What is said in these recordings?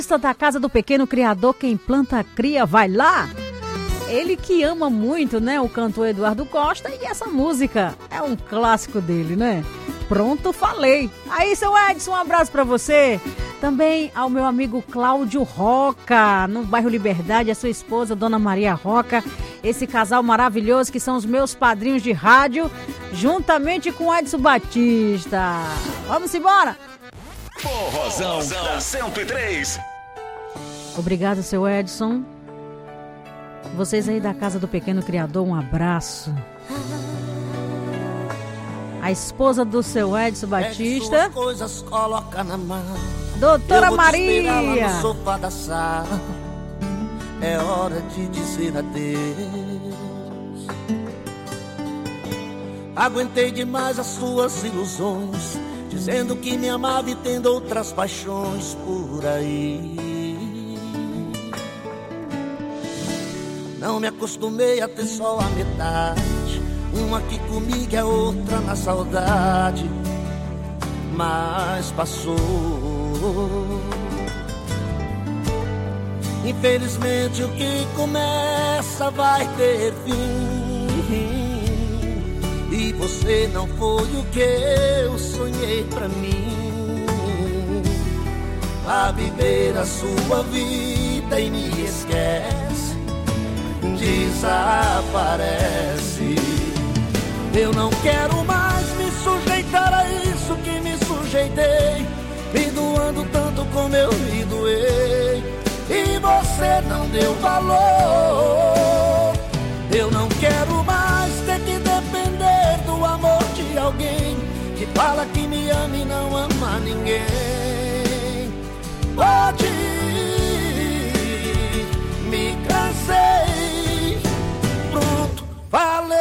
Da Casa do Pequeno Criador, quem planta cria, vai lá. Ele que ama muito, né, o cantor Eduardo Costa, e essa música é um clássico dele, né? Pronto, falei. Aí, seu Edson, um abraço pra você. Também ao meu amigo Cláudio Roca, no bairro Liberdade, a sua esposa, Dona Maria Roca, esse casal maravilhoso que são os meus padrinhos de rádio, juntamente com o Edson Batista. Vamos embora? Forrozão da 103. Obrigado, seu Edson. Vocês aí da Casa do Pequeno Criador, um abraço. A esposa do seu Edson Batista, coisas coloca na mão. Doutora Maria. No sofá da sala. É hora de dizer adeus. Aguentei demais as suas ilusões, dizendo que me amava e tendo outras paixões por aí. Não me acostumei a ter só a metade, uma aqui comigo e a outra na saudade. Mas passou. Infelizmente o que começa vai ter fim, e você não foi o que eu sonhei pra mim. Vá viver a sua vida e me esquece, desaparece. Eu não quero mais me sujeitar a isso que me sujeitei, me doando tanto como eu me doei, e você não deu valor. Eu não quero mais ter que depender do amor de alguém que fala que me ama e não ama ninguém. Pode ir, me cansei, pronto, falei.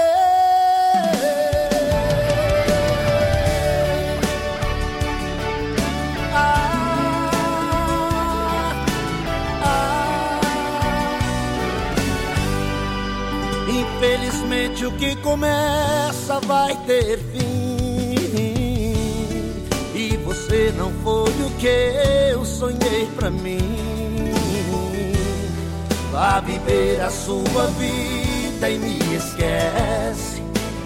Infelizmente o que começa vai ter fim, e você não foi o que eu sonhei pra mim. Vá viver a sua vida e me esquece,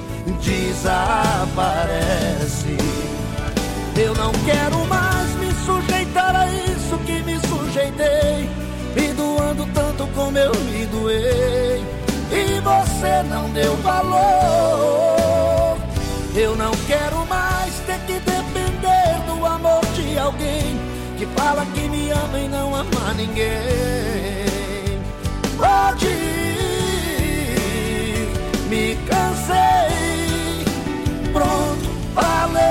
desaparece. Eu não quero mais me sujeitar a isso que me sujeitei, me doando tanto como eu me doei, e você não deu valor. Eu não quero mais ter que depender do amor de alguém que fala que me ama e não ama ninguém. Pode ir, me cansei, pronto, falei.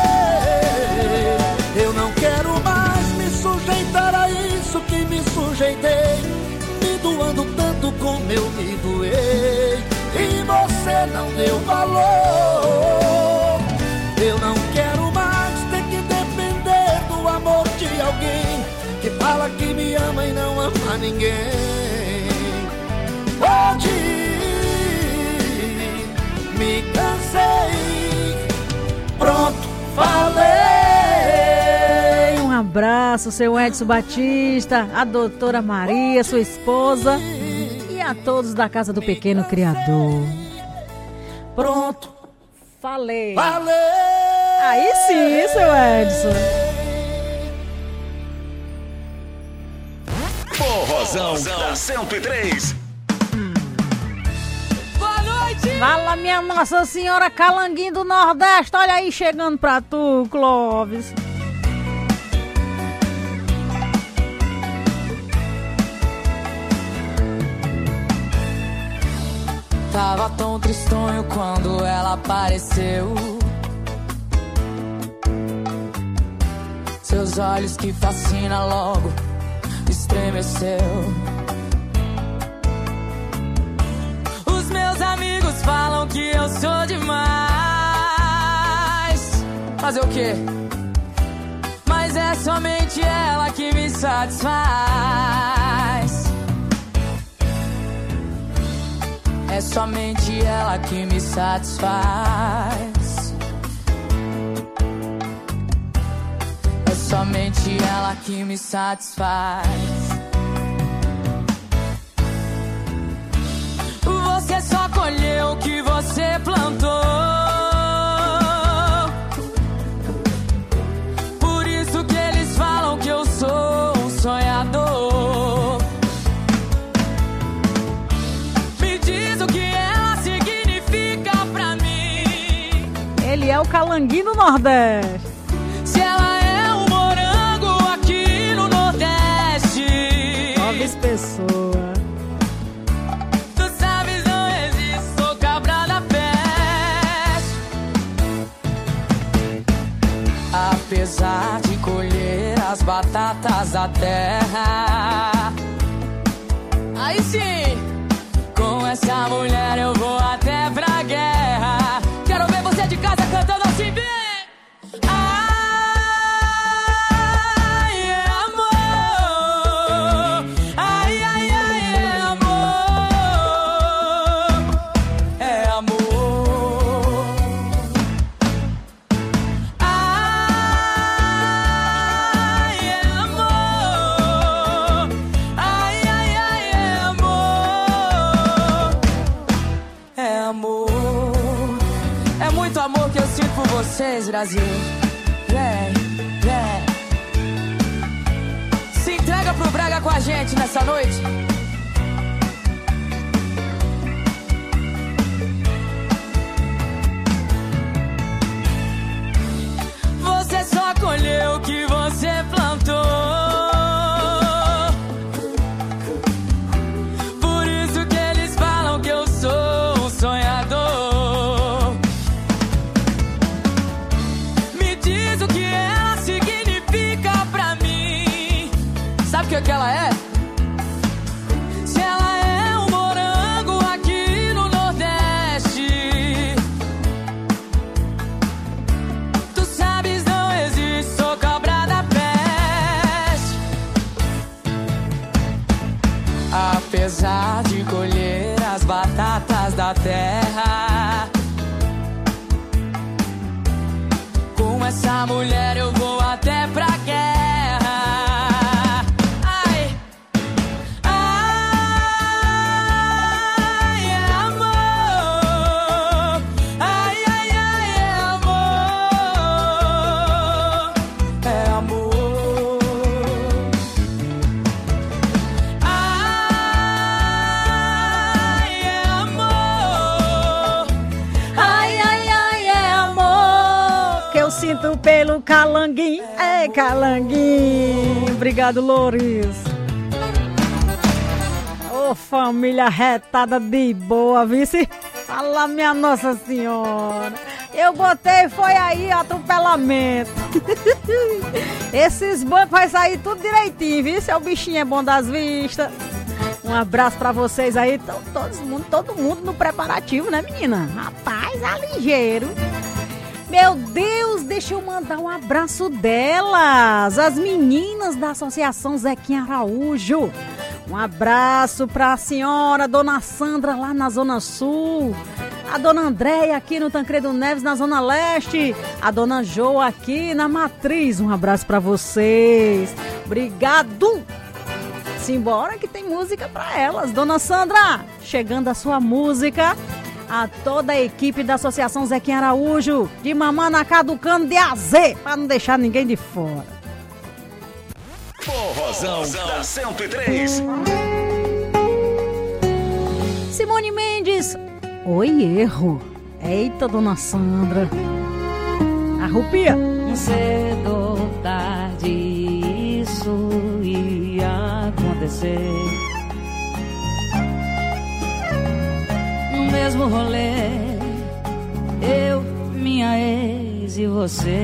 Eu não quero mais me sujeitar a isso que me sujeitei, me doando tanto como eu me doei, e você não deu valor. Eu não quero mais ter que depender do amor de alguém que fala que me ama e não ama ninguém. Pode ir, me cansei, pronto, falei. Um abraço, seu Edson Batista, a doutora Maria, sua esposa, e a todos da Casa do Pequeno Criador. Pronto, falei. Falei. Aí sim, seu Edson. Forrozão da 103. Boa noite. Fala, minha Nossa Senhora, Calanguinho do Nordeste. Olha aí, chegando pra tu, Clóvis. Tava tão tristonho quando ela apareceu. Seus olhos que fascina logo estremeceu. Os meus amigos falam que eu sou demais. Fazer o quê? Mas é somente ela que me satisfaz. É somente ela que me satisfaz. É somente ela que me satisfaz. Você só colheu o que você plantou. Por isso que eles falam que eu sou um sonhador. Me diz o que ela significa pra mim. Ele é o calanguinho do Nordeste. Se ela é um morango aqui no Nordeste. Nove pessoas. Apesar de colher as batatas da terra, aí sim, com essa mulher eu vou até pra guerra. Quero ver você de casa cantando assim, bem. Ai, é amor. Ai, ai, ai, é amor. É amor. Amor que eu sinto por vocês, Brasil. Yeah, yeah. Se entrega pro Braga com a gente nessa noite. Você só colheu o que você plantou. Por isso que eles falam que eu sou um sonhador. Sabe o que ela é? Se ela é um morango aqui no Nordeste, tu sabes, não existe, sou cobra da peste. Apesar de colher as batatas da terra, com essa mulher eu vou até pra guerra. Sinto pelo calanguinho, é calanguinho. Obrigado, Louris. Ô, família retada de boa, vice. Fala, minha Nossa Senhora. Eu botei, foi aí, atropelamento. Esses bancos vai sair tudo direitinho, vice. O bichinho é bom das vistas. Um abraço pra vocês aí. Todo mundo no preparativo, né, menina? Rapaz, é ligeiro. Meu Deus, deixa eu mandar um abraço delas, as meninas da Associação Zequinha Araújo. Um abraço para a senhora, dona Sandra, lá na Zona Sul. A dona Andréia aqui no Tancredo Neves, na Zona Leste. A dona Jo aqui na Matriz. Um abraço para vocês. Obrigado. Simbora que tem música para elas. Dona Sandra, chegando a sua música. A toda a equipe da Associação Zequinha Araújo, de Mamanacá do Cano de AZ, para não deixar ninguém de fora. Forrozão da 103. Simone Mendes, oi, erro. Eita, dona Sandra. Arrupia. Cedo ou tarde isso ia acontecer. Mesmo rolê, eu, minha ex e você.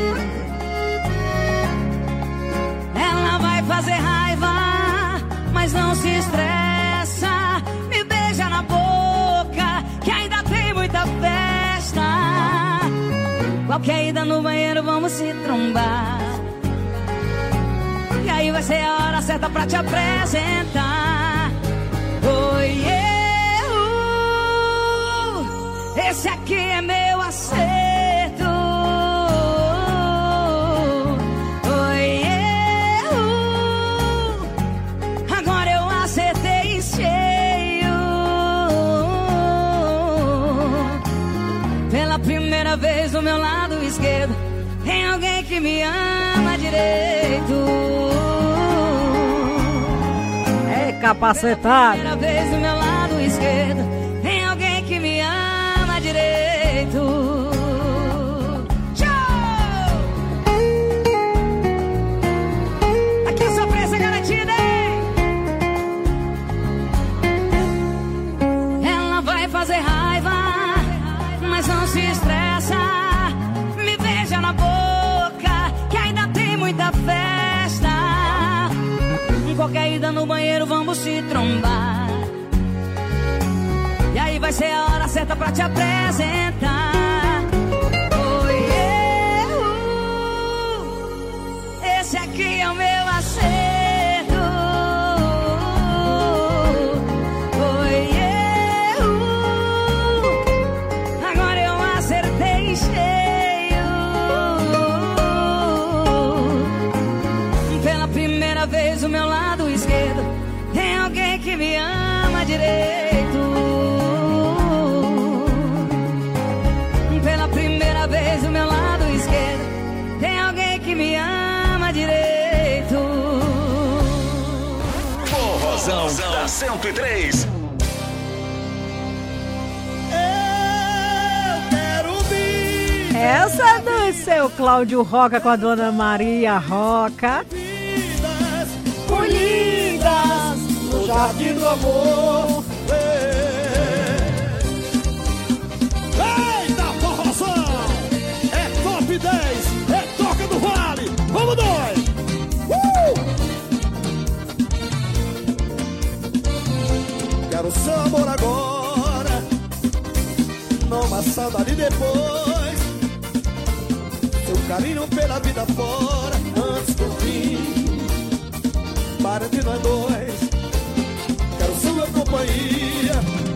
Ela vai fazer raiva, mas não se estressa. Me beija na boca, que ainda tem muita festa. Qualquer ida no banheiro, vamos se trombar. E aí vai ser a hora certa pra te apresentar. Oi, esse aqui é meu acerto. Oi, do meu lado esquerdo tem alguém que me ama direito. É capacetado. Primeira vez do meu lado esquerdo tem alguém que me ama direito. Tchau! Aqui a surpresa garantida, hein? Ela vai fazer raiva, mas não se estressa. Me beija na boca, que ainda tem muita festa. Em qualquer ida no banheiro vamos se trombar. E aí vai ser a hora certa pra te apresentar. Oi, esse aqui é o meu acerto. Oi, agora eu acertei cheio. Pela primeira vez o meu lado esquerdo tem alguém que me ama direito. Pela primeira vez o meu lado esquerdo tem alguém que me ama direito. Forrozão da 103. Eu quero vir. Essa é do seu Cláudio Roca com a dona Maria Roca. Vidas colhidas no jardim do amor. Eita, forrozão! É top 10, é toca do vale. Vamos nós! Quero seu amor agora, não uma saudade depois. Seu carinho pela vida fora, antes do fim. Para entre nós dois, quero sua companhia,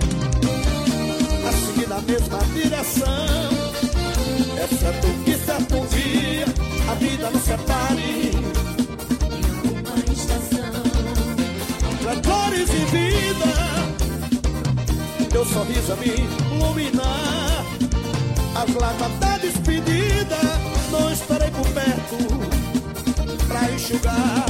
a seguir na mesma direção. É certo que certo um dia a vida nos separe. Uma estação, flores e vida, teu sorriso a me iluminar. As lágrimas da despedida não estarei por perto pra enxugar.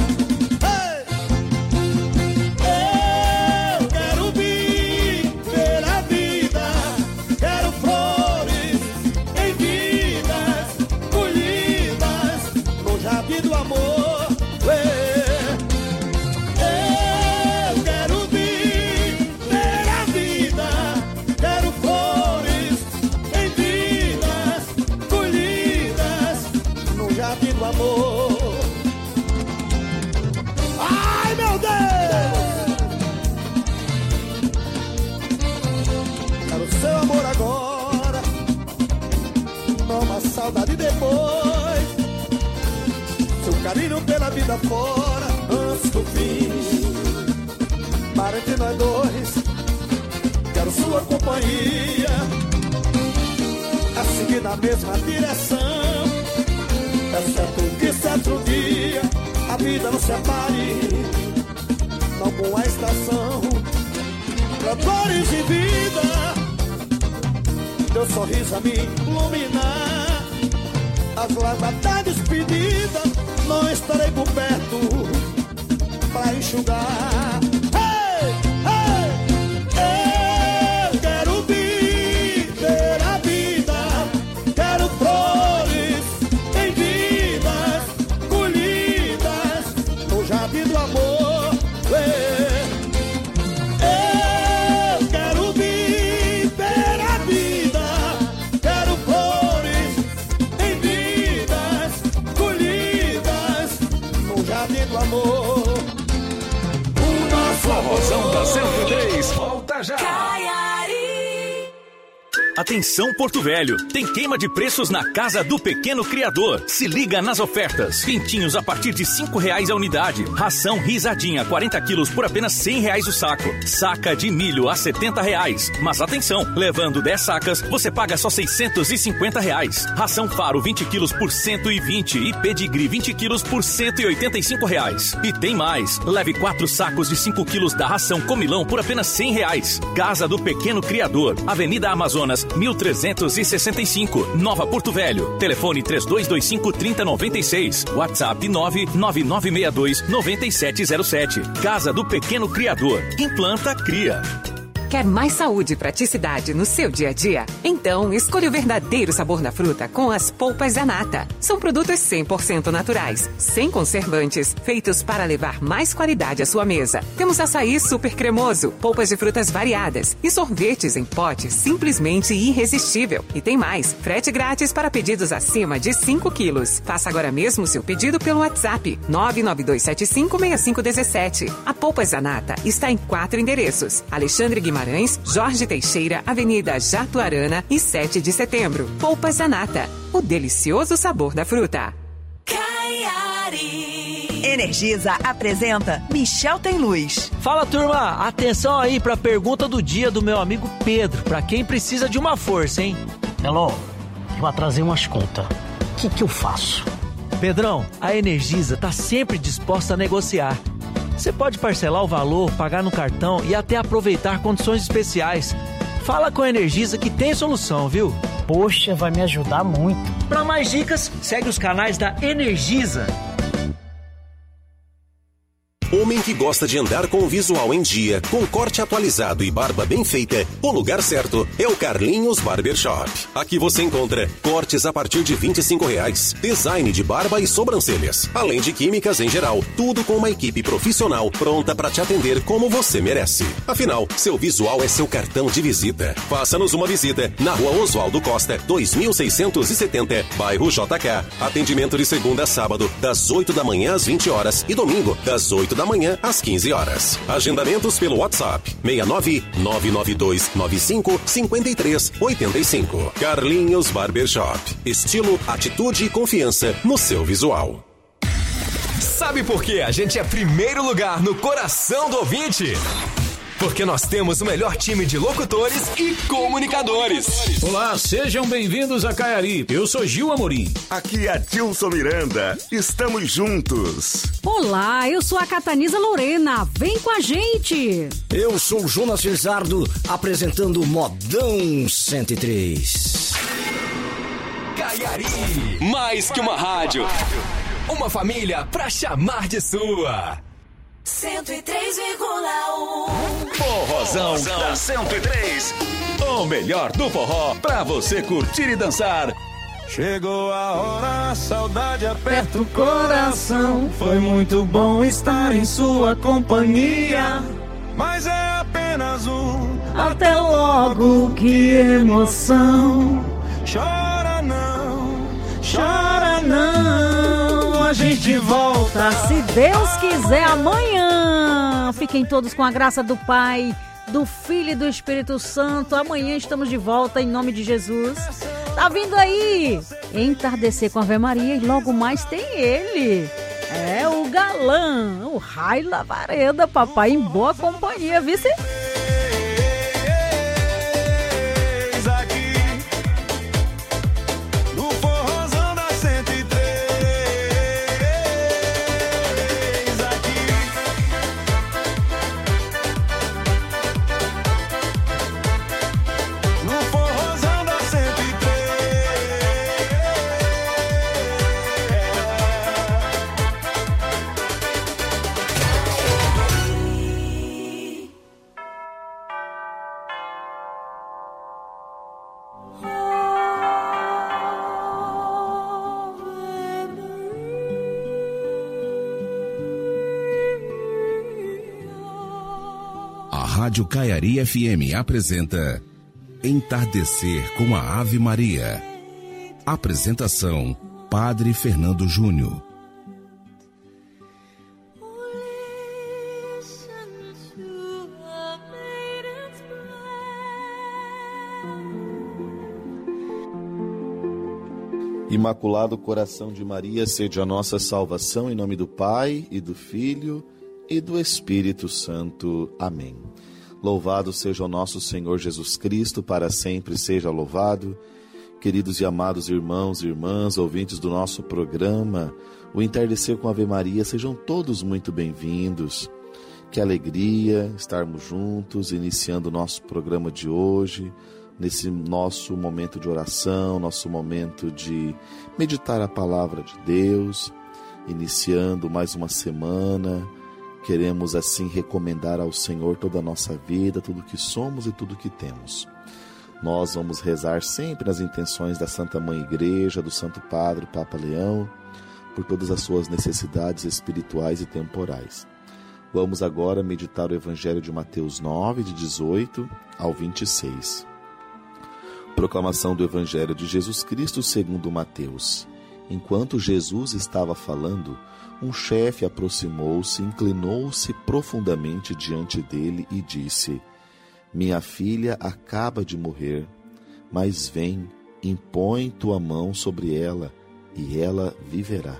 Saudade depois, seu carinho pela vida fora, antes do fim. Para entre nós dois, quero sua companhia, a seguir na mesma direção. É certo que certo dia a vida nos separe, não com a estação. Flores de vida, teu sorriso a me iluminar. As lágrimas da despedida não estarei por perto pra enxugar. Hey, hey, eu quero viver a vida, quero flores em vidas colhidas no jardim do amor. Hey. Forrozão da 103. Volta já. Atenção Porto Velho, tem queima de preços na Casa do Pequeno Criador. Se liga nas ofertas. Pintinhos a partir de R$5 a unidade. Ração risadinha 40 quilos por apenas R$100 o saco. Saca de milho a R$70. Mas atenção, levando 10 sacas, você paga só R$650. Ração Faro 20 quilos por R$120 e Pedigree 20 quilos por R$185. E tem mais, leve 4 sacos de 5 quilos da ração Comilão por apenas R$100. Casa do Pequeno Criador, Avenida Amazonas, 1365, Nova Porto Velho. Telefone 3225-3096. WhatsApp 99962-9707. Casa do Pequeno Criador. Implanta, cria. Quer mais saúde e praticidade no seu dia a dia? Então, escolha o verdadeiro sabor da fruta com as polpas Zanata. São produtos 100% naturais, sem conservantes, feitos para levar mais qualidade à sua mesa. Temos açaí super cremoso, polpas de frutas variadas e sorvetes em pote simplesmente irresistível. E tem mais, frete grátis para pedidos acima de 5 quilos. Faça agora mesmo seu pedido pelo WhatsApp 992756517. A Polpas Zanata está em 4 endereços: Alexandre Guimarães, Jorge Teixeira, Avenida Jatuarana e 7 de Setembro. Polpas Zanata, o delicioso sabor da fruta. Energisa apresenta Michel Tem Luz. Fala, turma, atenção aí pra pergunta do dia do meu amigo Pedro, pra quem precisa de uma força, hein? Elô, eu atrasei umas contas. O que eu faço? Pedrão, a Energisa tá sempre disposta a negociar. Você pode parcelar o valor, pagar no cartão e até aproveitar condições especiais. Fala com a Energisa que tem solução, viu? Poxa, vai me ajudar muito. Para mais dicas, segue os canais da Energisa. Homem que gosta de andar com o visual em dia, com corte atualizado e barba bem feita, o lugar certo é o Carlinhos Barbershop. Aqui você encontra cortes a partir de R$25, design de barba e sobrancelhas, além de químicas em geral, tudo com uma equipe profissional pronta para te atender como você merece. Afinal, seu visual é seu cartão de visita. Faça-nos uma visita na Rua Oswaldo Costa, 2670, bairro JK. Atendimento de segunda a sábado, das 8 da manhã às 20 horas e domingo, das 8 da manhã às 15 horas. Agendamentos pelo WhatsApp 69-99295-5385. Carlinhos Barbershop. Estilo, atitude e confiança no seu visual. Sabe por que a gente é primeiro lugar no coração do ouvinte? Porque nós temos o melhor time de locutores e comunicadores. Olá, sejam bem-vindos a Caiari. Eu sou Gil Amorim. Aqui é Tilson Miranda. Estamos juntos. Olá, eu sou a Catanisa Lorena. Vem com a gente. Eu sou o Jonas Lizardo, apresentando Modão 103. Caiari. Mais que uma rádio. Uma família pra chamar de sua. 103,1 Forrozão da 103. O melhor do forró pra você curtir e dançar. Chegou a hora, a saudade aperta o coração. Foi muito bom estar em sua companhia, mas é apenas um até logo, que emoção. Chora não, a gente volta, se Deus quiser, amanhã. Fiquem todos com a graça do Pai, do Filho e do Espírito Santo. Amanhã estamos de volta em nome de Jesus. Tá vindo aí Entardecer com Ave Maria e logo mais tem ele. É o galã, o Rai Lavareda, papai em boa companhia, vice. Rádio Caiari FM apresenta Entardecer com a Ave Maria. Apresentação: Padre Fernando Júnior. Imaculado Coração de Maria, sede a nossa salvação, em nome do Pai, e do Filho, e do Espírito Santo. Amém. Louvado seja o nosso Senhor Jesus Cristo, para sempre seja louvado. Queridos e amados irmãos e irmãs, ouvintes do nosso programa, o Entardecer com Ave Maria, sejam todos muito bem-vindos. Que alegria estarmos juntos, iniciando o nosso programa de hoje, nesse nosso momento de oração, nosso momento de meditar a palavra de Deus, iniciando mais uma semana. Queremos assim recomendar ao Senhor toda a nossa vida, tudo que somos e tudo que temos. Nós vamos rezar sempre nas intenções da Santa Mãe Igreja, do Santo Padre, Papa Leão, por todas as suas necessidades espirituais e temporais. Vamos agora meditar o Evangelho de Mateus 9, de 18 ao 26. Proclamação do Evangelho de Jesus Cristo segundo Mateus. Enquanto Jesus estava falando, um chefe aproximou-se, inclinou-se profundamente diante dele e disse: Minha filha acaba de morrer, mas vem, impõe tua mão sobre ela, e ela viverá.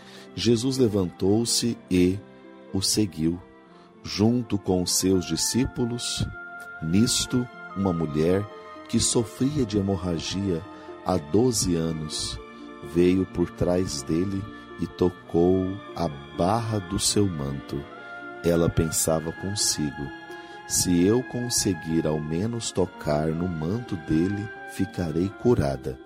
Jesus levantou-se e o seguiu, junto com os seus discípulos. Nisto, uma mulher que sofria de hemorragia há 12 anos, veio por trás dele e tocou a barra do seu manto. Ela pensava consigo: se eu conseguir ao menos tocar no manto dele, ficarei curada.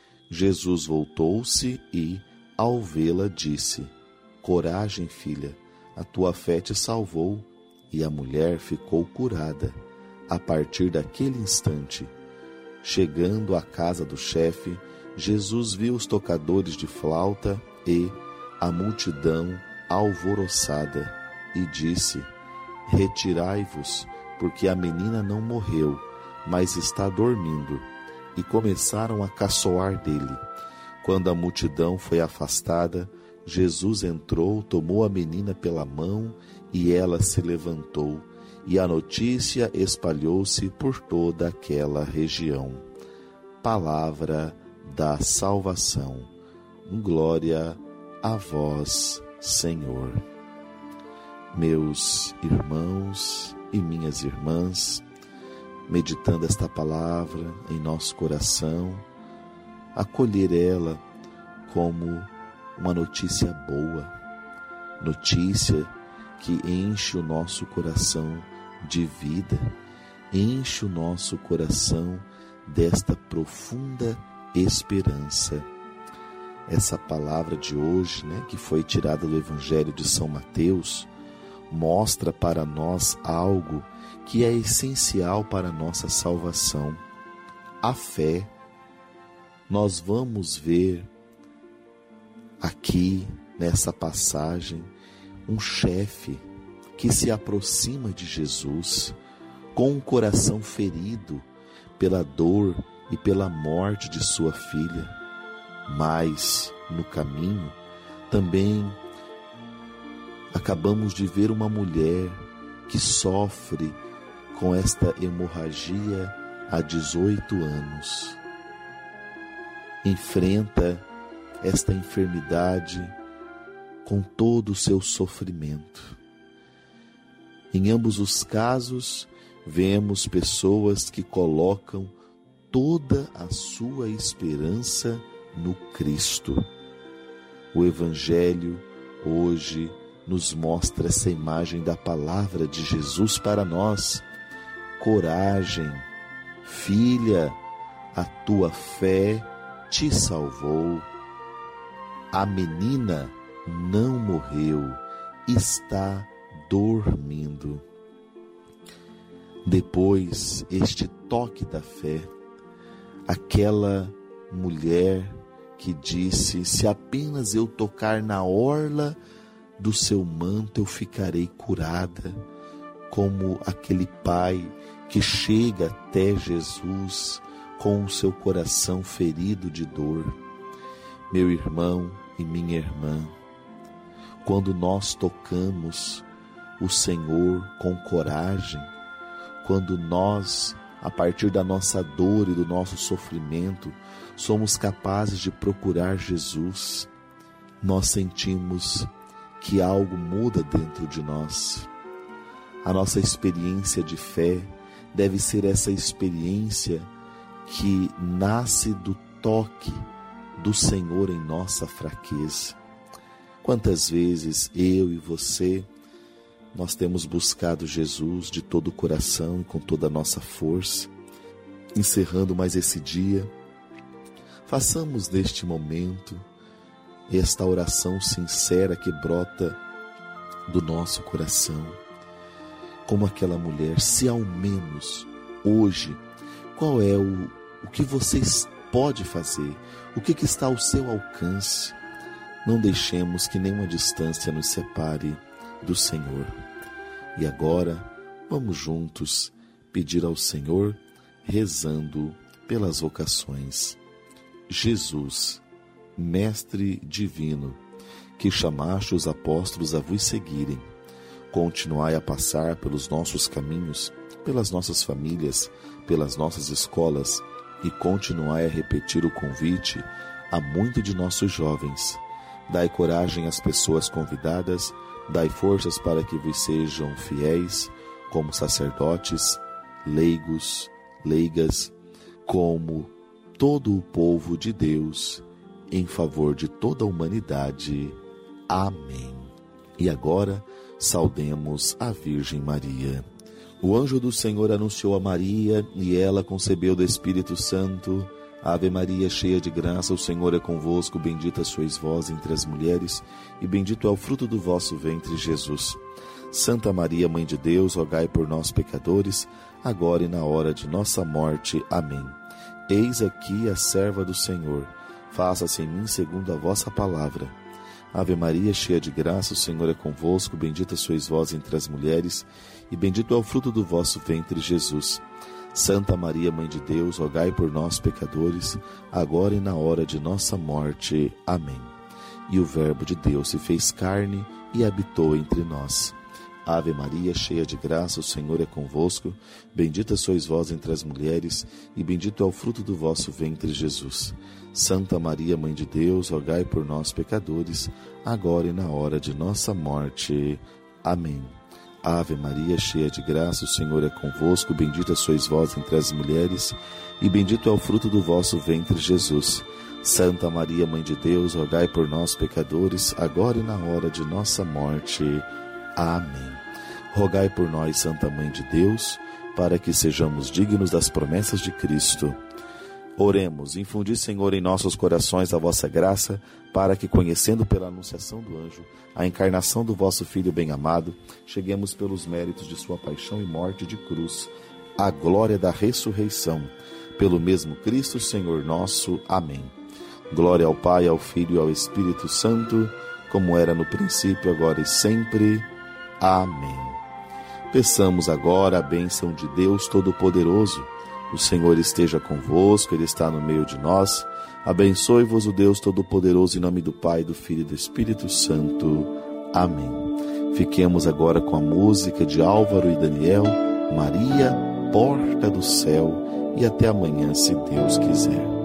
Jesus voltou-se e, ao vê-la, disse: Coragem, filha, a tua fé te salvou. E a mulher ficou curada. A partir daquele instante, chegando à casa do chefe, Jesus viu os tocadores de flauta e a multidão alvoroçada e disse: Retirai-vos, porque a menina não morreu, mas está dormindo. E começaram a caçoar dele. Quando a multidão foi afastada, Jesus entrou, tomou a menina pela mão e ela se levantou, e a notícia espalhou-se por toda aquela região. Palavra da salvação. Glória a vós, Senhor. Meus irmãos e minhas irmãs, meditando esta palavra em nosso coração, acolher ela como uma notícia boa, notícia que enche o nosso coração de vida, enche o nosso coração desta profunda esperança. Essa palavra de hoje, que foi tirada do Evangelho de São Mateus, mostra para nós algo que é essencial para a nossa salvação: a fé. Nós vamos ver aqui, nessa passagem, um chefe que se aproxima de Jesus com um coração ferido pela dor e pela morte de sua filha. Mas, no caminho, também acabamos de ver uma mulher que sofre com esta hemorragia há 18 anos. Enfrenta esta enfermidade com todo o seu sofrimento. Em ambos os casos, vemos pessoas que colocam toda a sua esperança no Cristo. O Evangelho hoje nos mostra essa imagem da palavra de Jesus para nós. Coragem, filha, a tua fé te salvou. A menina não morreu, está dormindo. Depois, este toque da fé, aquela mulher que disse: se apenas eu tocar na orla do seu manto, eu ficarei curada. Como aquele pai que chega até Jesus com o seu coração ferido de dor. Meu irmão e minha irmã, quando nós tocamos o Senhor com coragem, quando nós, a partir da nossa dor e do nosso sofrimento, somos capazes de procurar Jesus, nós sentimos que algo muda dentro de nós. A nossa experiência de fé deve ser essa experiência que nasce do toque do Senhor em nossa fraqueza. Quantas vezes eu e você, nós temos buscado Jesus de todo o coração e com toda a nossa força, encerrando mais esse dia, façamos neste momento esta oração sincera que brota do nosso coração, como aquela mulher. Se ao menos hoje, qual é o que vocês podem fazer? O que está ao seu alcance? Não deixemos que nenhuma distância nos separe do Senhor. E agora, vamos juntos pedir ao Senhor, rezando pelas vocações. Jesus, Mestre Divino, que chamaste os apóstolos a vos seguirem, continuai a passar pelos nossos caminhos, pelas nossas famílias, pelas nossas escolas, e continuai a repetir o convite a muitos de nossos jovens. Dai coragem às pessoas convidadas, dai forças para que vos sejam fiéis, como sacerdotes, leigos, leigas, como todo o povo de Deus, em favor de toda a humanidade. Amém. E agora, saudemos a Virgem Maria. O anjo do Senhor anunciou a Maria, e ela concebeu do Espírito Santo. Ave Maria, cheia de graça, o Senhor é convosco, bendita sois vós entre as mulheres, e bendito é o fruto do vosso ventre, Jesus. Santa Maria, Mãe de Deus, rogai por nós, pecadores, agora e na hora de nossa morte. Amém. Eis aqui a serva do Senhor, faça-se em mim segundo a vossa palavra. Ave Maria, cheia de graça, o Senhor é convosco, bendita sois vós entre as mulheres, e bendito é o fruto do vosso ventre, Jesus. Santa Maria, Mãe de Deus, rogai por nós, pecadores, agora e na hora de nossa morte. Amém. E o Verbo de Deus se fez carne e habitou entre nós. Ave Maria, cheia de graça, o Senhor é convosco, bendita sois vós entre as mulheres, e bendito é o fruto do vosso ventre, Jesus. Santa Maria, Mãe de Deus, rogai por nós, pecadores, agora e na hora de nossa morte. Amém. Ave Maria, cheia de graça, o Senhor é convosco, bendita sois vós entre as mulheres, e bendito é o fruto do vosso ventre, Jesus. Santa Maria, Mãe de Deus, rogai por nós, pecadores, agora e na hora de nossa morte. Amém. Rogai por nós, Santa Mãe de Deus, para que sejamos dignos das promessas de Cristo. Oremos. Infundi, Senhor, em nossos corações a vossa graça, para que, conhecendo pela anunciação do anjo a encarnação do vosso Filho bem-amado, cheguemos pelos méritos de sua paixão e morte de cruz à glória da ressurreição. Pelo mesmo Cristo, Senhor nosso. Amém. Glória ao Pai, ao Filho e ao Espírito Santo, como era no princípio, agora e sempre. Amém. Peçamos agora a bênção de Deus Todo-Poderoso. O Senhor esteja convosco, Ele está no meio de nós. Abençoe-vos o Deus Todo-Poderoso, em nome do Pai, do Filho e do Espírito Santo. Amém. Fiquemos agora com a música de Álvaro e Daniel, Maria, Porta do Céu, e até amanhã, se Deus quiser.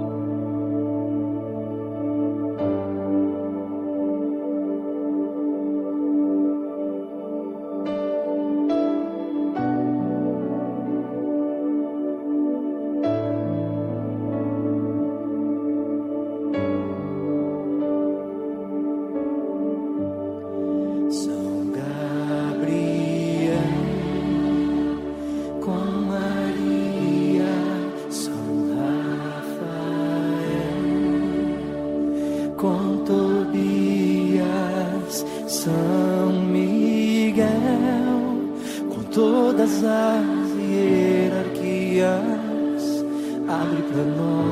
com Tobias, São Miguel, com todas as hierarquias, abre para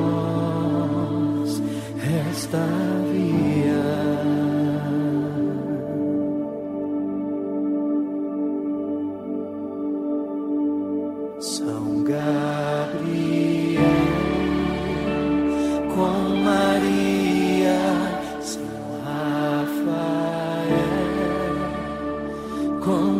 nós esta via. São Gabriel, com Maria, São Rafael, com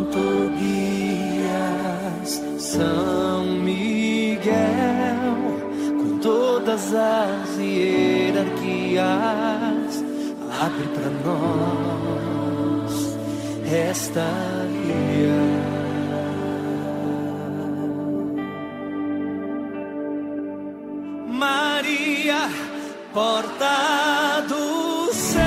Tobias, São Miguel, com todas as hierarquias, abre para nós esta via. Maria, porta do céu,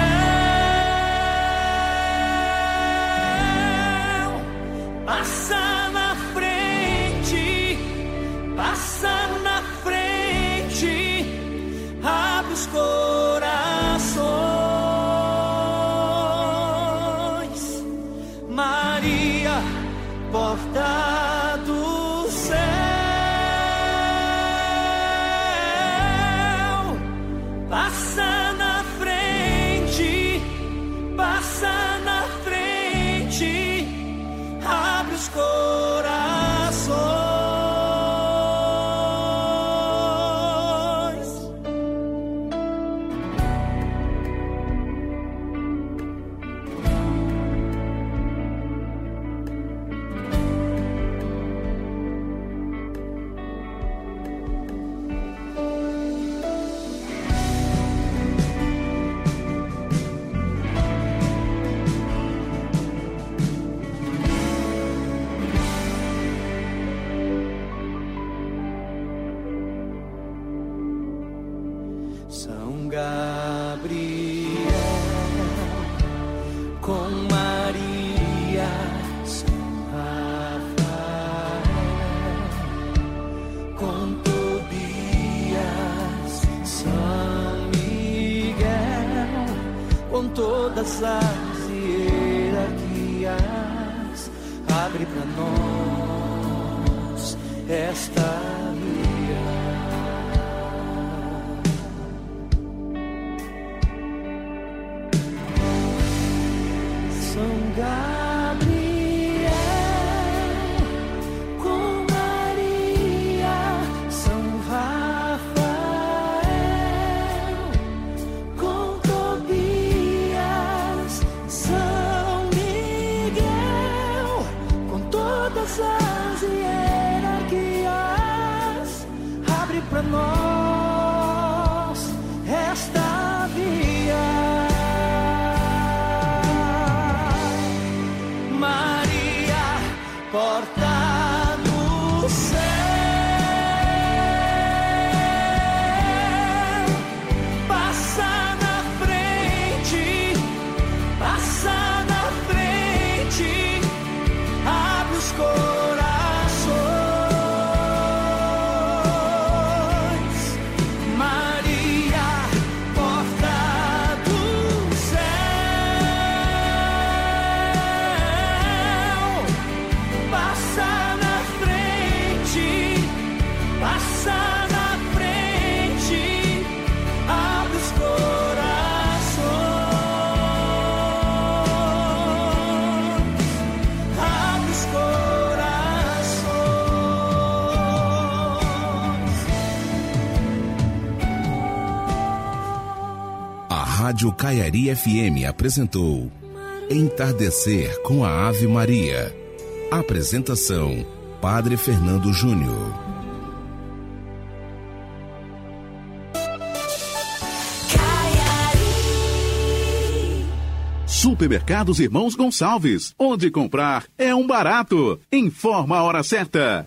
passa na frente, passa na frente. porta do céu. Passa na frente, passa na frente, abre os corações. São Gabriel com Maria, São Rafael com Tobias, São Miguel com todas as hierarquias. Abre pra nós esta Gabriel com Maria, São Rafael com Tobias, São Miguel com todas as hierarquias. Abre pra nós esta via. Porta do céu, passa na frente, passa na frente, abre os corações. Maria, porta do céu, passa na frente, passa na frente, abre os corações, abre os corações. A Rádio Caiari FM apresentou Entardecer com a Ave Maria. Apresentação: Padre Fernando Júnior. Supermercados Irmãos Gonçalves, onde comprar é um barato. Informa a hora certa.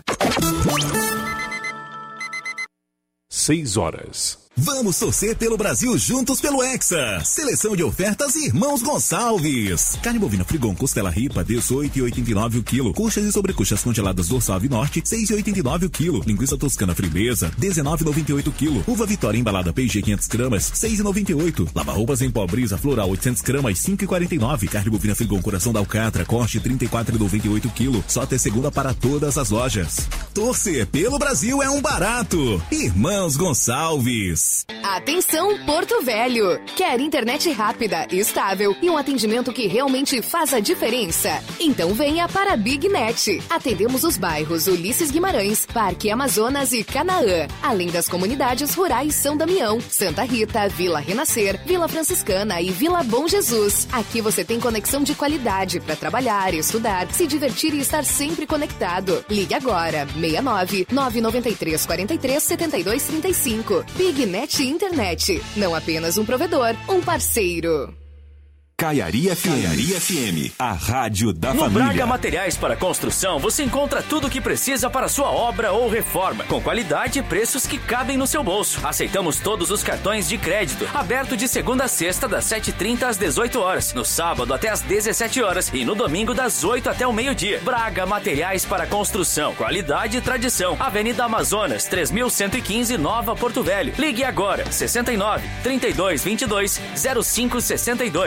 6 horas. Vamos torcer pelo Brasil juntos pelo Hexa. Seleção de ofertas Irmãos Gonçalves. Carne bovina Frigon costela ripa, 18,89 o quilo. Coxas e sobrecoxas congeladas dorsal e norte, 6,89 o quilo. Linguiça toscana frimeza, 19,98 o quilo. Uva Vitória embalada P&G 500 gramas, 6,98. Lava-roupas em pó Brisa Floral 800 gramas, 5,49. Carne bovina Frigon coração da alcatra, corte 34,98 o quilo. Só até segunda para todas as lojas. Torcer pelo Brasil é um barato. Irmãos Gonçalves. Atenção, Porto Velho! Quer internet rápida, estável e um atendimento que realmente faz a diferença? Então venha para a Big Net. Atendemos os bairros Ulisses Guimarães, Parque Amazonas e Canaã, além das comunidades rurais São Damião, Santa Rita, Vila Renascer, Vila Franciscana e Vila Bom Jesus. Aqui você tem conexão de qualidade para trabalhar, estudar, se divertir e estar sempre conectado. Ligue agora, 69 993 43 72 35. Big Net Internet, não apenas um provedor, um parceiro. Caiari FM, a rádio da no família. No Braga Materiais para Construção, você encontra tudo o que precisa para sua obra ou reforma, com qualidade e preços que cabem no seu bolso. Aceitamos todos os cartões de crédito, aberto de segunda a sexta, das 7h30 às 18 horas, no sábado até às 17 horas e no domingo das 8 até o meio-dia. Braga Materiais para Construção, qualidade e tradição. Avenida Amazonas, 3115, Nova Porto Velho. Ligue agora, 69 32 22 0562 ou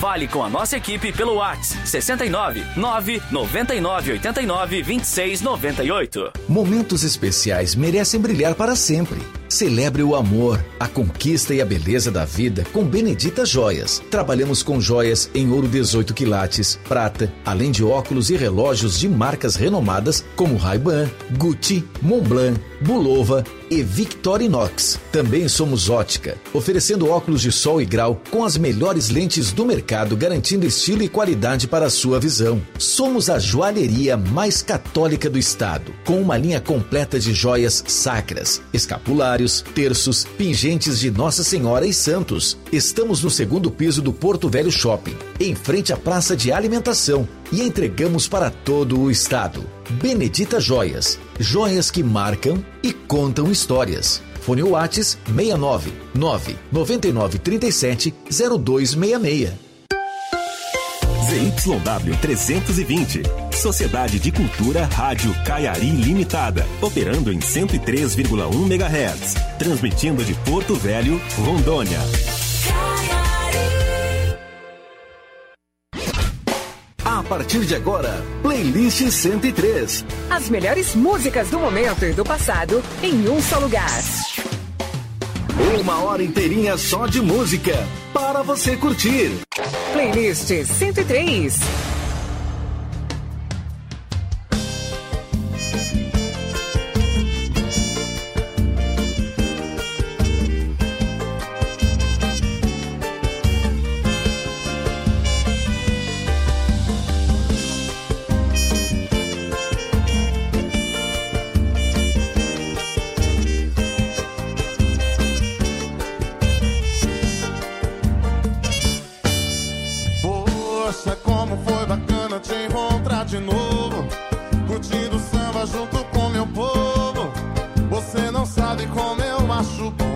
Fale com a nossa equipe pelo WhatsApp 69 999 89 26 98. Momentos especiais merecem brilhar para sempre. Celebre o amor, a conquista e a beleza da vida com Benedita Joias. Trabalhamos com joias em ouro 18 quilates, prata, além de óculos e relógios de marcas renomadas como Ray-Ban, Gucci, Montblanc, Bulova e Victorinox. Também somos ótica, oferecendo óculos de sol e grau com as melhores lentes do mercado, garantindo estilo e qualidade para a sua visão. Somos a joalheria mais católica do estado, com uma linha completa de joias sacras, escapulários, terços, pingentes de Nossa Senhora e santos. Estamos no 2º piso do Porto Velho Shopping, em frente à praça de alimentação, e entregamos para todo o estado. Benedita Joias, joias que marcam e contam histórias. Fone Whats 69 999 37 0266. ZYW 320, Sociedade de Cultura Rádio Caiari Limitada, operando em 103,1 MHz, transmitindo de Porto Velho, Rondônia. A partir de agora, Playlist 103. As melhores músicas do momento e do passado em um só lugar. 1 hora inteirinha só de música para você curtir. Playlist 103. De novo, curtindo samba junto com meu povo. Você não sabe como eu acho bom.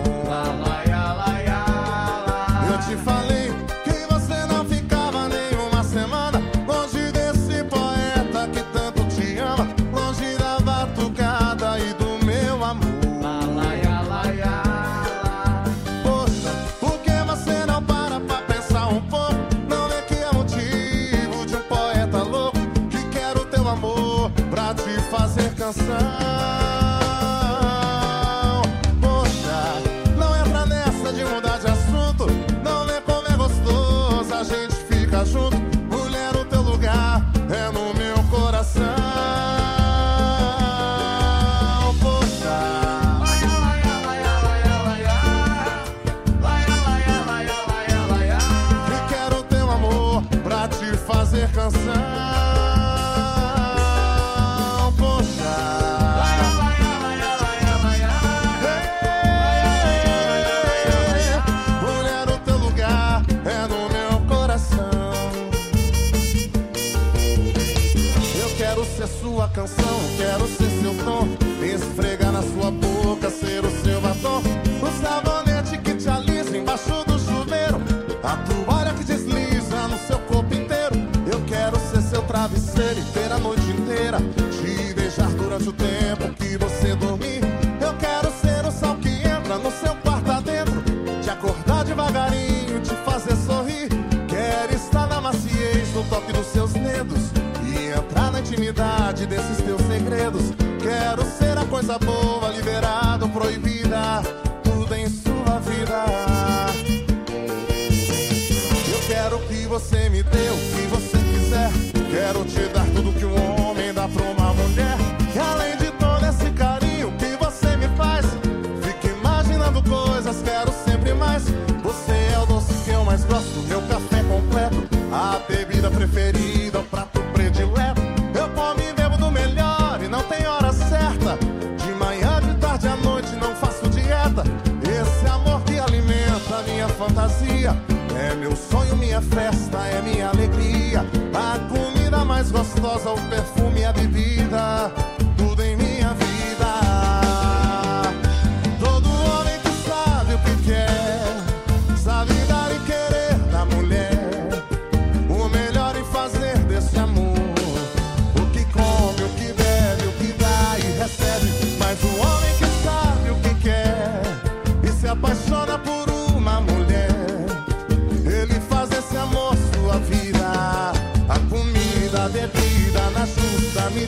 Eu te falei que você não ficava nenhuma semana longe desse poeta que tanto te ama, longe da batucada e do meu amor. Poxa, por que você não para pra pensar um pouco? Não vê que é motivo de um poeta louco amor pra te fazer canção. Poxa, não entra nessa de mudar de assunto. Não vê como é gostoso, a gente fica junto. Mulher, o teu lugar é no meu coração. Poxa, e quero teu amor pra te fazer canção. Sua canção, quero ser seu tom, esfregar na sua boca, ser o seu batom, o sabonete que te alisa embaixo do chuveiro, a toalha que desliza no seu corpo inteiro. Eu quero ser seu travesseiro e ter a noite inteira, te beijar durante o tempo que você dormir. Eu quero ser o sol que entra no seu quarto adentro, te acordar devagarinho, te fazer sorrir. Quero estar na maciez, no toque dos seus dedos e entrar na intimidade desses teus segredos. Quero ser a coisa boa, liberada ou proibida, tudo em sua vida. Eu quero que você me dê o que você quiser. Quero te dar tudo que um homem dá pra uma mulher. E além de todo esse carinho que você me faz, fico imaginando coisas, quero sempre mais. Você é o doce que eu mais gosto, meu café completo, a bebida preferida, o prato predileto. Eu como e bebo do melhor e não tem hora certa. De manhã, de tarde à noite não faço dieta. Esse amor que alimenta a minha fantasia é meu sonho, minha festa, é minha alegria. A comida mais gostosa, o perfume e a bebida, tudo em minha vida. Todo homem que sabe o que quer, sabe dar e querer da mulher, o melhor em fazer desse amor. O que come, o que bebe, o que dá e recebe. Mas o homem que sabe o que quer e se apaixona por uma mulher, ele faz esse amor sua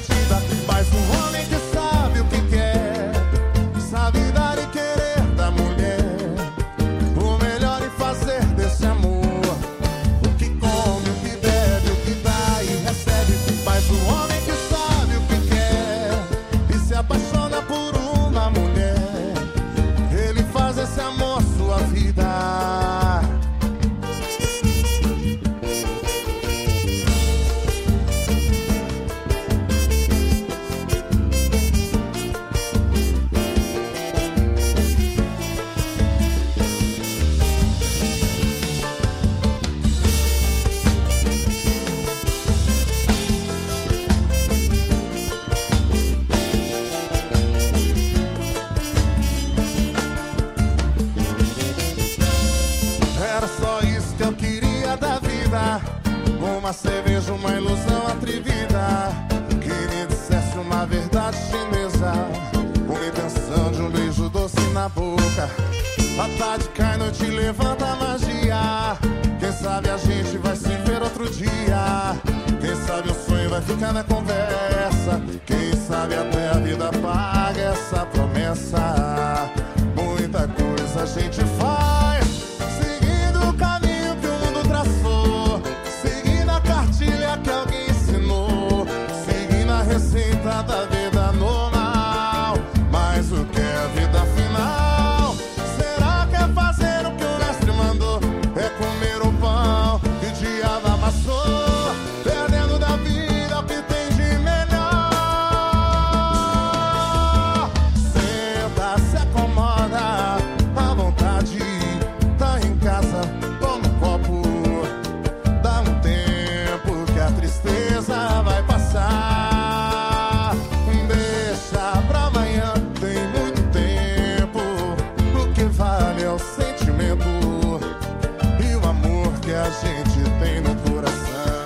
vida. Mas um homem que sabe o que quer, sabe dar e querer da mulher o melhor e fazer desse amor o que come, o que bebe, o que dá e recebe. Mas um homem que sabe o que quer e se apaixona por uma mulher, ele faz esse amor sua vida. Era só isso que eu queria da vida, uma cerveja, uma ilusão atrevida, que me dissesse uma verdade chinesa, uma intenção de um beijo doce na boca. A tarde cai, noite levanta a magia, quem sabe a gente vai se ver outro dia, quem sabe o sonho vai ficar na conversa, quem sabe até a vida paga essa promessa. Muita coisa a gente faz seguindo o caminho que o mundo traçou, seguindo a cartilha que alguém ensinou, seguindo a receita da vida normal. Mas o que é a vida final? Será que é fazer o que o mestre mandou? É comer o pão que o diabo amassou, perdendo da vida o que tem de melhor. Senta, se acomoda, à vontade, tá em casa, toma um copo, dá um tempo que a tristeza vai passar. Deixa pra amanhã, tem muito tempo, o que vale é o sentimento e o amor que a gente tem no coração.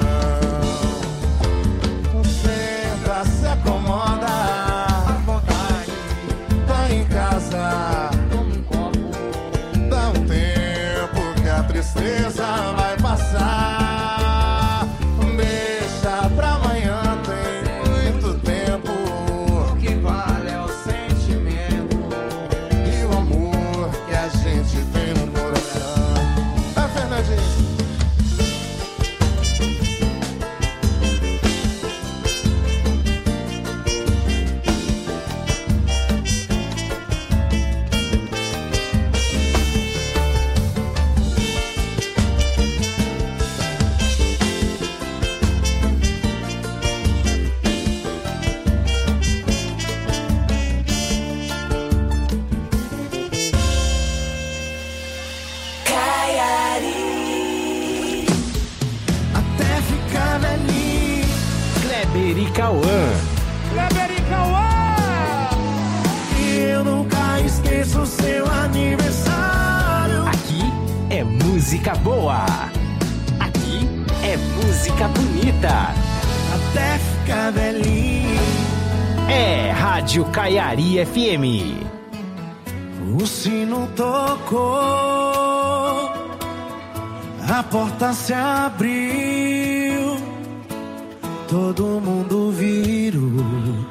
Senta, se acomoda, à vontade, tá em casa, toma um copo, dá um tempo que a tristeza vai passar. Deixa pra amanhã, tem muito tempo, o que vale é o sentimento e o amor que a gente tem no coração. É, Fernandinho. Até ficar velhinho. Kleber e Cauã. Kleber e Cauã! E eu nunca esqueço seu aniversário. Aqui é música boa. Aqui é música bonita. Até ficar velhinho. É Rádio Caiari FM. O sino tocou, a porta se abriu, todo mundo virou,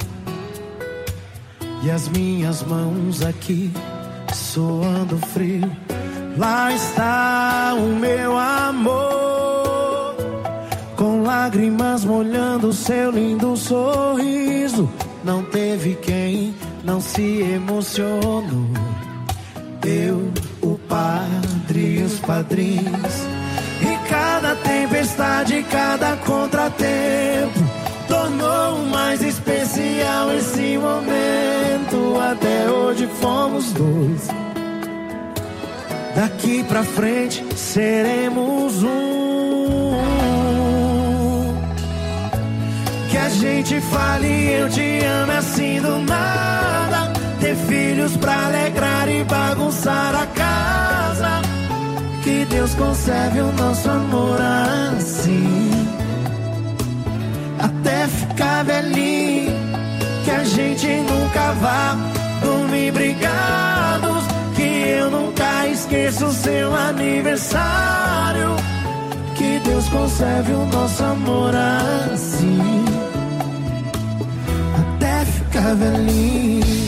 e as minhas mãos aqui soando frio. Lá está o meu amor, com lágrimas molhando seu lindo sorriso. Não teve quem não se emocionou. Eu, o padre e os padrinhos, e cada tempestade, cada contratempo tornou mais especial esse momento. Até hoje fomos dois, daqui pra frente seremos um. Que a gente fale eu te amo assim do nada, ter filhos pra alegrar e bagunçar a casa. Que Deus conserve o nosso amor assim, até ficar velhinho. Que a gente nunca vá dormir brigados, que eu nunca esqueça o seu aniversário. Que Deus conserve o nosso amor assim, ficar velhinho.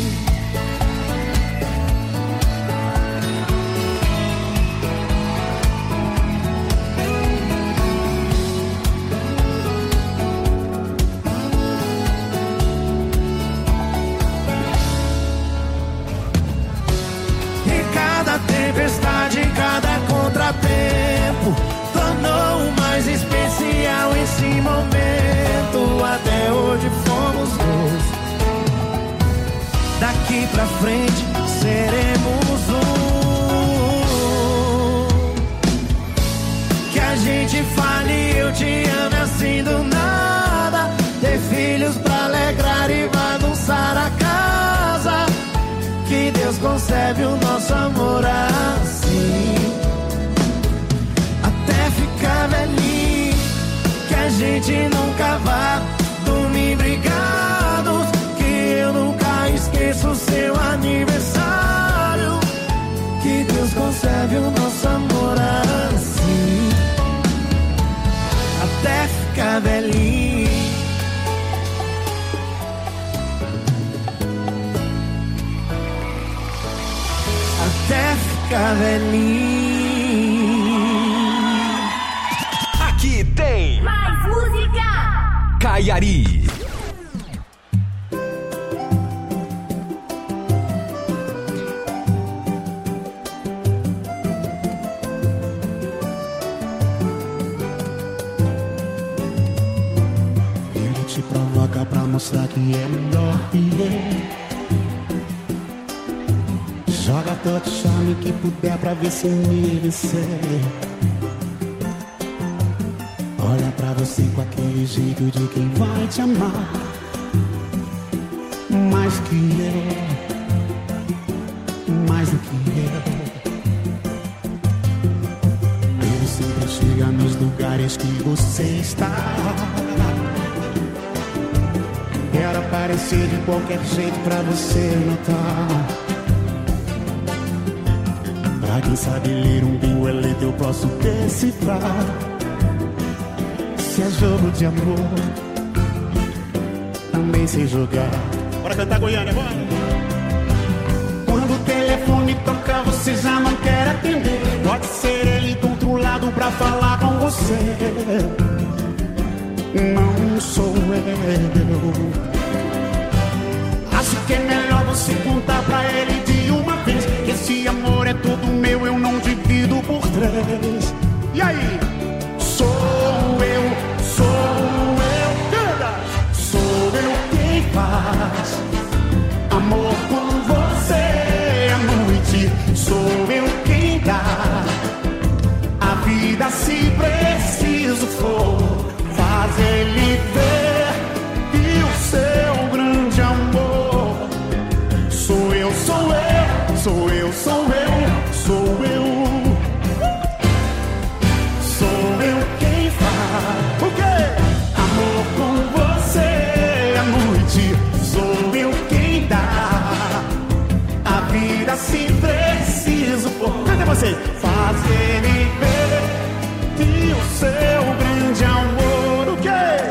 Tempestade, cada contratempo tornou mais especial esse momento. Até hoje fomos dois. Daqui pra frente seremos um. Que a gente fale eu te amo assim do nada. Ter filhos pra alegrar e bagunçar a casa. Que Deus concebe o nosso amor assim, até ficar velhinho. Que a gente nunca vá dormir brigados. Que eu nunca esqueço o seu aniversário. Que Deus concebe o nosso amor assim, até ficar velhinho. Até ficar velhinho. Aqui tem mais música. Caiari. Ele te provoca pra mostrar que é melhor que ele. Joga todo charme que puder pra ver se me vencer. Olha pra você com aquele jeito de quem vai te amar mais que eu, mais do que eu. Ele sempre chega nos lugares que você está. Quero aparecer de qualquer jeito pra você notar. Pra quem sabe ler um bingo eleito eu posso decifrar se é jogo de amor, também sei jogar. Bora cantar Goiânia, bora! Quando o telefone toca você já não quer atender. Pode ser ele do outro lado pra falar com você. Não sou eu. Acho que é melhor você contar pra ele de uma vez. Esse amor é todo meu, eu não divido por três. E aí? Sou eu, canta! Sou eu quem faz amor com você à noite. Sou eu quem dá a vida se preciso for. Faz ele ver que o seu grande amor sou eu, sou eu, sou eu, sou eu, sou eu. Sou eu quem faz o quê? Amor com você à noite. Sou eu quem dá a vida se preciso for. Cadê você? Faz ele ver que o seu grande amor o quê?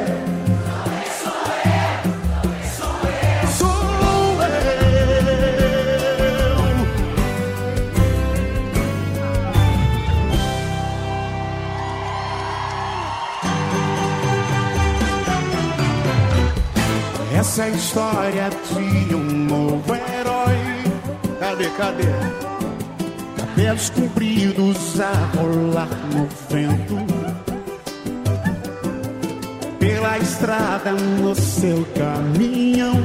Essa é a história de um novo herói. Cadê? Cabelos compridos a rolar no vento, pela estrada no seu caminhão,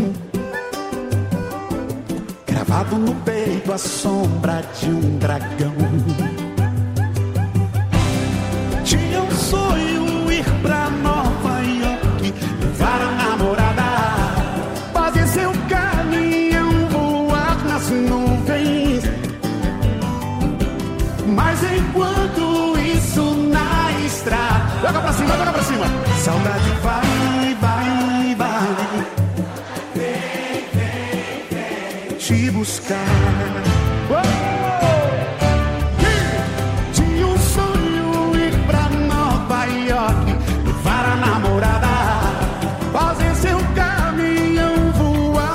gravado no peito a sombra de um dragão. Tinha um sonho ir pra Nova York, levar a namorada, fazer seu caminhão voar nas nuvens. Mas enquanto isso na estrada, joga pra cima, saudade vai, vem te buscar. Tinha um sonho ir pra Nova York, levar a namorada, fazer seu caminhão voar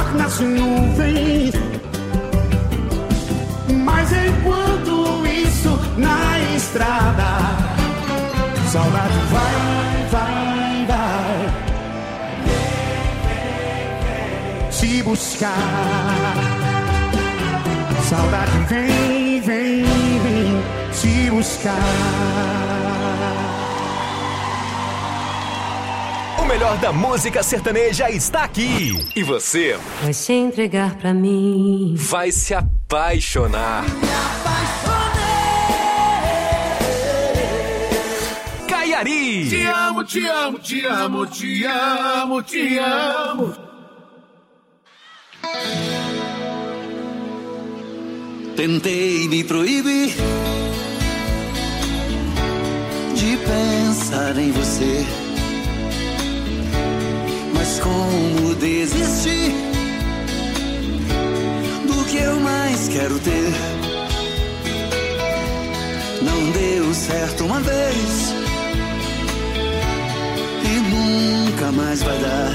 se buscar. Saudade vem, vem, vem te buscar. O melhor da música sertaneja está aqui. E você vai se entregar pra mim. Vai se apaixonar. Caiari. Te amo, te amo, te amo, te amo, te amo. Tentei me proibir de pensar em você, mas como desistir do que eu mais quero ter? Não deu certo uma vez e nunca mais vai dar.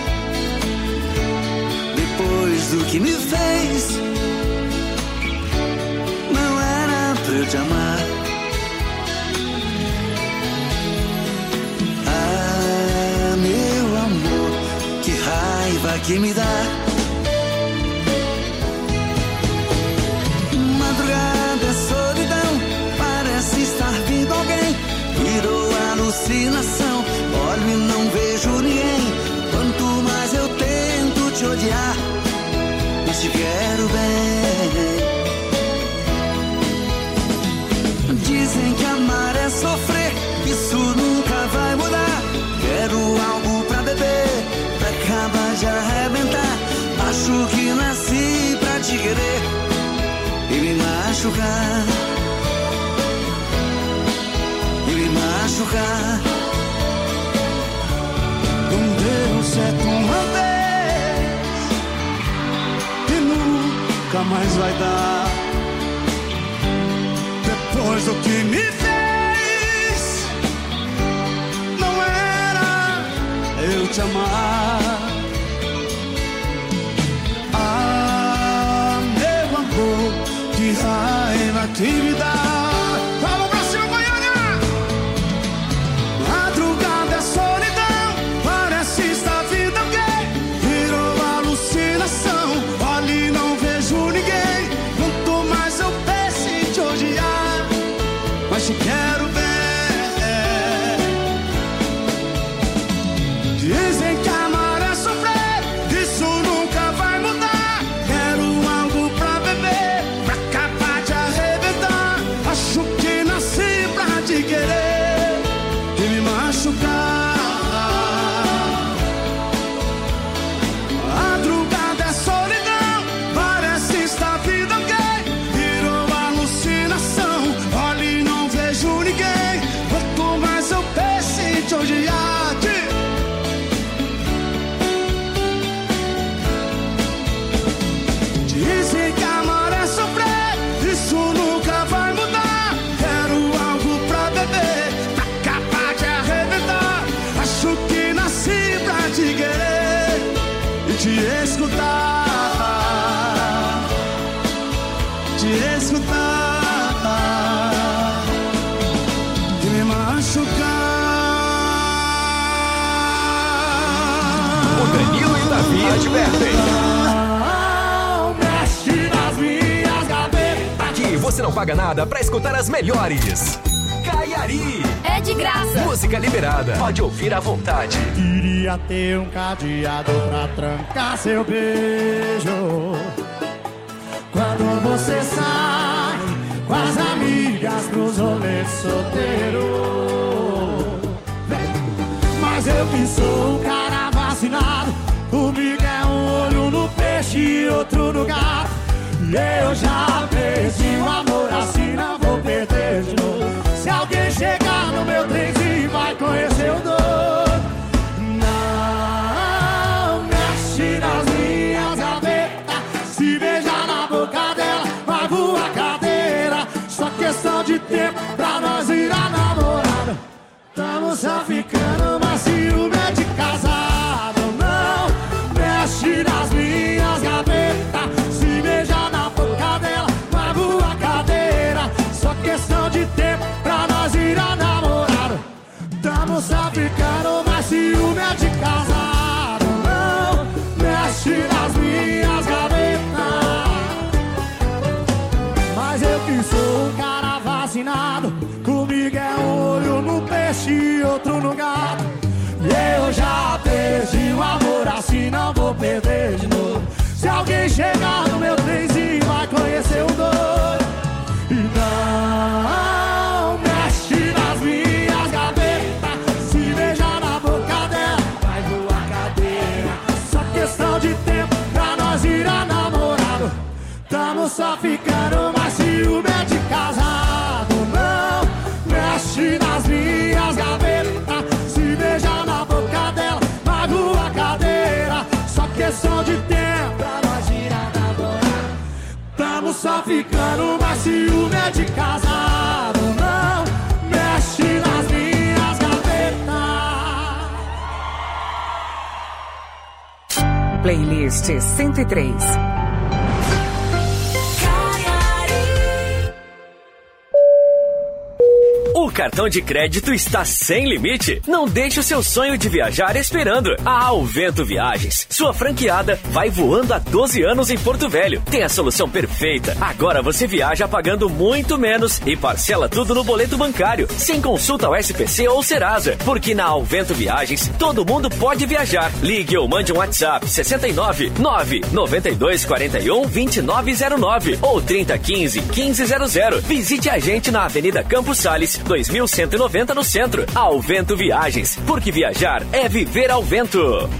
Depois do que me fez, não era pra eu te amar. Ah, meu amor, que raiva que me dá. Madrugada é solidão, parece estar vindo alguém. Virou alucinação, olho e não vejo ninguém. Quanto mais eu tento te odiar, mas te quero bem. Dizem que amar é sofrer, isso nunca vai mudar. Quero algo pra beber, pra acabar de arrebentar. Acho que nasci pra te querer e me machucar. E me machucar. Não deu certo uma vez e nunca mais vai dar. Depois do que me fez, não era eu te amar. Ah, meu amor, que raiva que me dá. Vamos pra cima, Goiânia! Madrugada é solidão, parece estar vindo alguém. Virou alucinação, olha e não vejo ninguém. Quanto mais eu penso em te odiar, mas te quero bem. Dizem que amar é sofrer, isso nunca vai mudar. Quero algo pra beber, pra acabar de arrebentar. Acho que nasci pra te querer e me machucar. Madrugada é solidão, parece estar vindo alguém. Virou alucinação, olha e não vejo ninguém. Quanto mais eu penso em te odiar, dizem que amar é sofrer, isso nunca vai mudar. Quero algo pra beber, pra acabar de arrebentar. Acho que nasci pra te querer e te escutar. Te escutar e me machucar. O Danilo e o Davi advertem. Aqui você não paga nada pra escutar as melhores. Caiari. É de graça. Música liberada. Pode ouvir à vontade. Queria ter um cadeado pra trancar seu beijo. Quando você sai com as amigas pros rolês solteiro. Mas eu que sou um cara vacinado, comigo é um olho no peixe e outro no gato. Eu já perdi o amor, assim não vou perder de novo. Se alguém chegar no meu trenzinho, vai conhecer o dono. Não mexe nas minhas gavetas, se beijar na boca dela, vai voar cadeira. Só questão de tempo pra nós virar namorada. Tamo só ficando, mas ciúme é de casado. Não mexe nas minhas gavetas, se beijar na boca dela, Tamo só ficando, mas ciúme é de casado. Não mexe nas minhas gavetas. Se beijar na boca dela, vai voar cadeira. Só questão de tempo pra nós girar na bola. Tamo só ficando, mas ciúme é de casado. Não mexe nas minhas gavetas. Playlist 103. O cartão de crédito está sem limite. Não deixe o seu sonho de viajar esperando. A Alvento Viagens, sua franqueada, vai voando há 12 anos em Porto Velho. Tem a solução perfeita. Agora você viaja pagando muito menos e parcela tudo no boleto bancário, sem consulta ao SPC ou Serasa. Porque na Alvento Viagens, todo mundo pode viajar. Ligue ou mande um WhatsApp 69 992 41 2909 ou 3015 1500. Visite a gente na Avenida Campos Sales, 2190 no centro. Ao Vento Viagens, porque viajar é viver ao vento.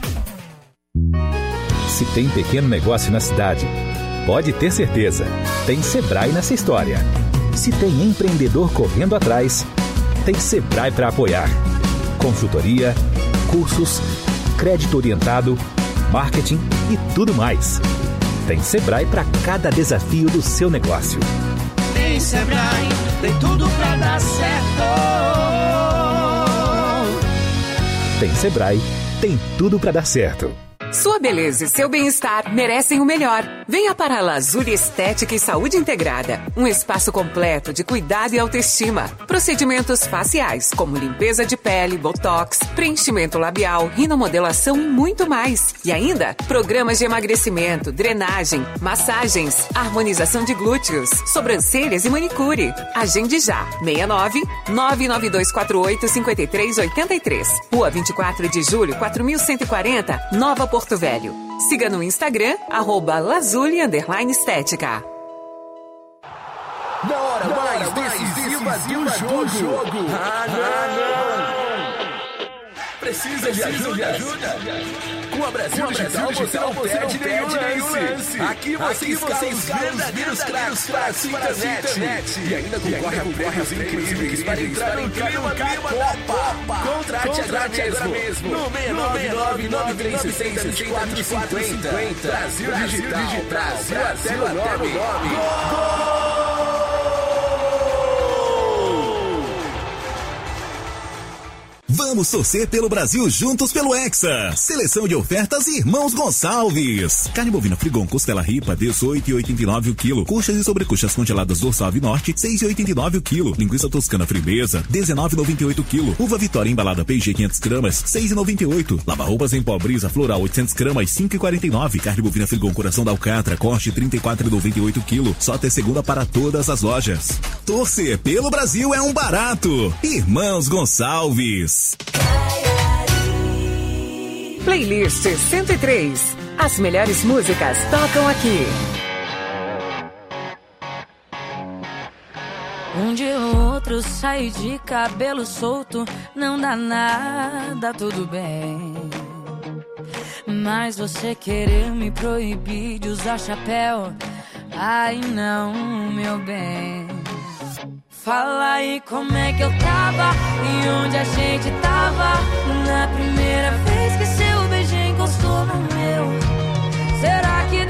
Se tem pequeno negócio na cidade, pode ter certeza, tem Sebrae nessa história. Se tem empreendedor correndo atrás, tem Sebrae para apoiar. Consultoria, cursos, crédito orientado, marketing e tudo mais. Tem Sebrae para cada desafio do seu negócio. Tem Sebrae, tem tudo pra dar certo. Tem Sebrae, tem tudo pra dar certo. Sua beleza e seu bem-estar merecem o melhor. Venha para a Lazuli Estética e Saúde Integrada. Um espaço completo de cuidado e autoestima. Procedimentos faciais, como limpeza de pele, botox, preenchimento labial, rinomodelação e muito mais. E ainda, programas de emagrecimento, drenagem, massagens, harmonização de glúteos, sobrancelhas e manicure. Agende já. 69 99248 5383. Rua 24 de Julho, 4140, Nova Porto Velho. Siga no Instagram, @lazuli_estética. Na hora mais decisiva do jogo. Precisa de ajuda? Com a Brasil Digital você não perde nenhum lance. Aqui você escala os verdadeiros craques para a sua internet. E ainda concorre a prêmios incríveis para entrar no clima da Copa. Contrate agora mesmo no 699-9366-2450. Brasil Digital, Brasil até o nome. Vamos torcer pelo Brasil juntos pelo Hexa. Seleção de ofertas Irmãos Gonçalves. Carne bovina Frigon costela ripa, 18,89 o quilo. Coxas e sobrecoxas congeladas dorsal e norte, 6,89 o quilo. Linguiça toscana frimeza, 19,98 o quilo. Uva Vitória embalada P&G 500 gramas, 6,98. Lava-roupas em pó Brisa Floral 800 gramas, 5,49. Carne bovina Frigon coração da alcatra, corte 34,98 o quilo. Só até segunda para todas as lojas. Torcer pelo Brasil é um barato. Irmãos Gonçalves. Playlist 103. As melhores músicas tocam aqui. Um dia ou outro saio de cabelo solto, não dá nada, tudo bem. Mas você querer me proibir de usar chapéu, ai não, meu bem. Fala aí como é que eu tava e onde a gente tava na primeira vez.